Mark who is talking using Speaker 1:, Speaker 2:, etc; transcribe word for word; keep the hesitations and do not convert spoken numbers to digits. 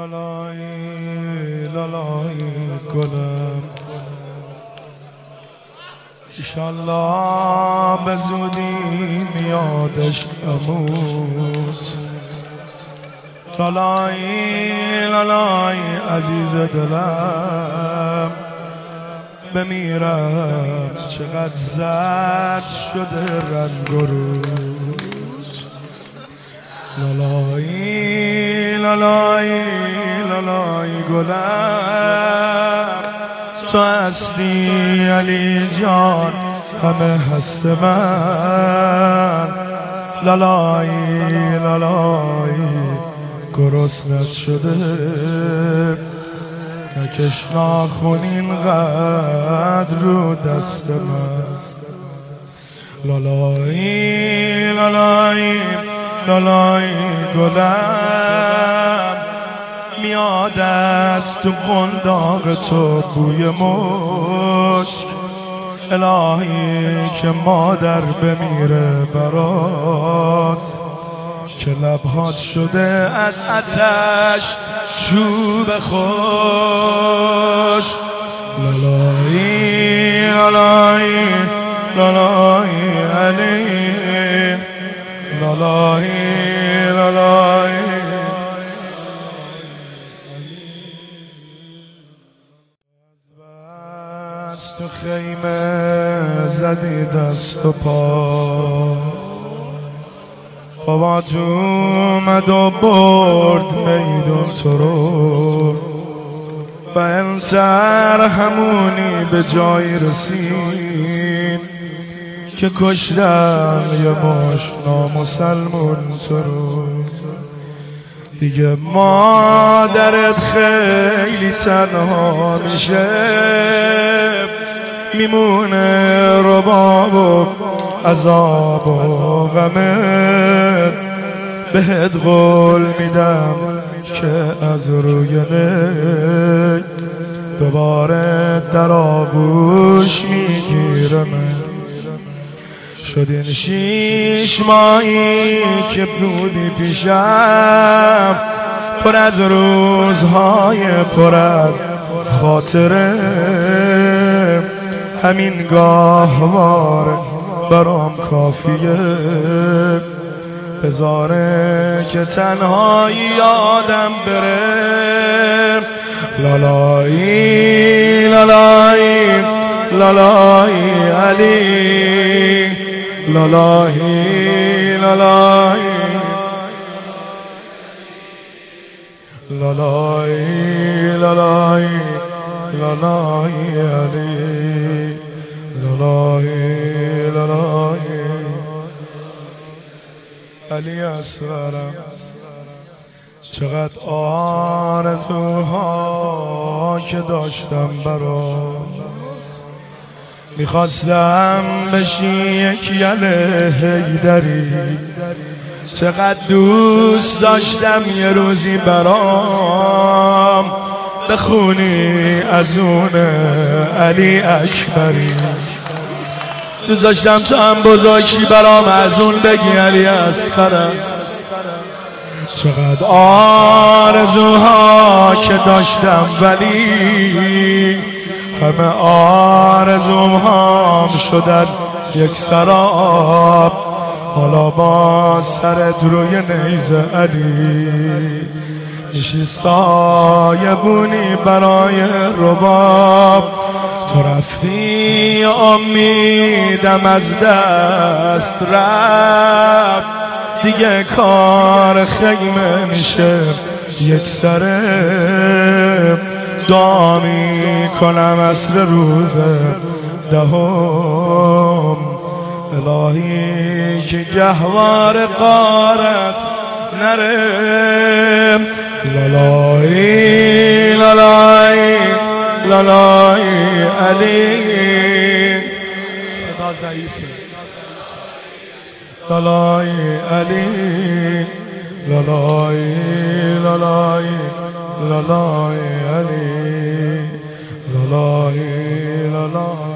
Speaker 1: لالای لالای گلم ایشالله به زودی میادش اموت. لالای لالای عزیز دلم بمیرم چقدر زرد شده رنگ و روز. لالای لالای لالای گلم تو هستی علی جان همه هست من. لالای لالای گرسنت شده نکش ناخون اینقدر رو دست من. لالای لالای لالای گلم میاد از تو قنداق تو بوی مشک. الهی که مادر بمیره برات که لبهات شده از آتش چوب خوش. لالای لالای لالای علی لالای لالای از تو خیمه زدی دست و پا بابا تو اومد و برد میدون تو رو و انتر همونی به جای رسید که کشتم یه ماش نامسلمون تو رو. دیگه مادرت خیلی تنها میشه میمونه رباب و عذاب و غمت. بهت قول میدم که از روی نی دوباره در آغوش میگیرم. شد این شیش ماهی که بودی پیشم پر از روزهای پر از خاطره. همین گاهواره برام کافیه بذاره که تنهایی یادم بره. لالای لالای لالای علی لالای لالای لالای لالای لالای علی لالای لالای علی اصغرم. چقدر آرزوها که داشتم برات میخواستم بشی یک یله حیدری. چقدر دوست داشتم یه روزی برام بخونی از اون علی اکبری. دوست داشتم تو هم بزرگی برام از اون بگی علی اصغرم. چقدر آرزوها که داشتم ولی همه آرزوم هم شدن یک سراب. حالا با سرت روی نیزه علی میشی سایبونی برای رباب. تو رفتی امیدم از دست رفت دیگه کار خیمه میشه یک سره. دعا میکنم عصر روز دهم الهی که گهوار قارت نره. لالای لالای لالای علی صدا ضعیفه. لالای علی لالای لالای لالای علی لالای لالای